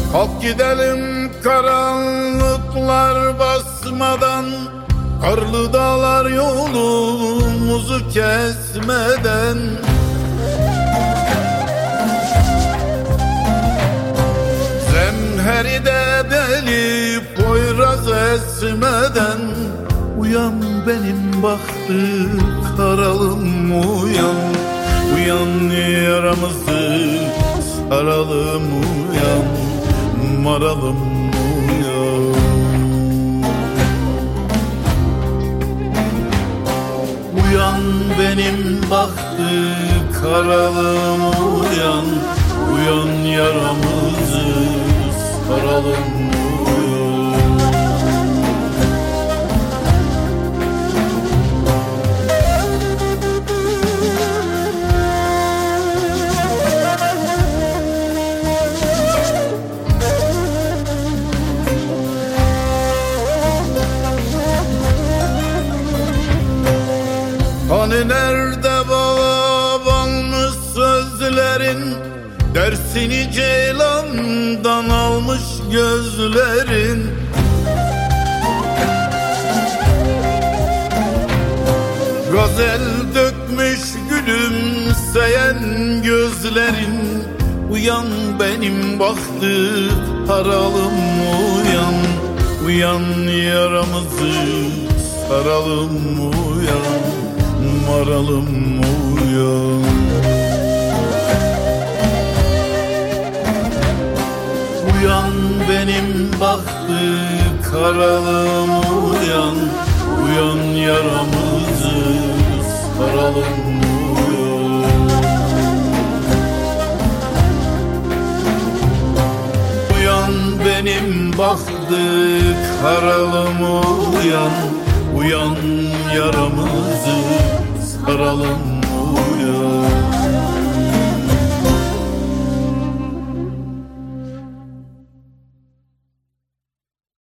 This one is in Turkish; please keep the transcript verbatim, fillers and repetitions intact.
Kalk gidelim karanlıklar basmadan, karlı dağlar yolumuzu kesmeden. Zemheri de deli poyraz esmeden. Uyan benim bahtı karalım uyan, uyan yaramızı saralım uyan, maralım uyan. Uyan benim bahtı karalım uyan, uyan yaramızı saralım uyan. Hani nerede bağlanmış sözlerin, dersini ceylandan almış gözlerin. Gazel dökmüş gülümseyen gözlerin. Uyan benim bahtı haralım uyan, uyan yaramızı saralım uyan, maralım uyan. Uyan benim bahtı karalım uyan, uyan yaramızı saralım uyan. Uyan benim bahtı karalım uyan, uyan yaramızı saralım uyan.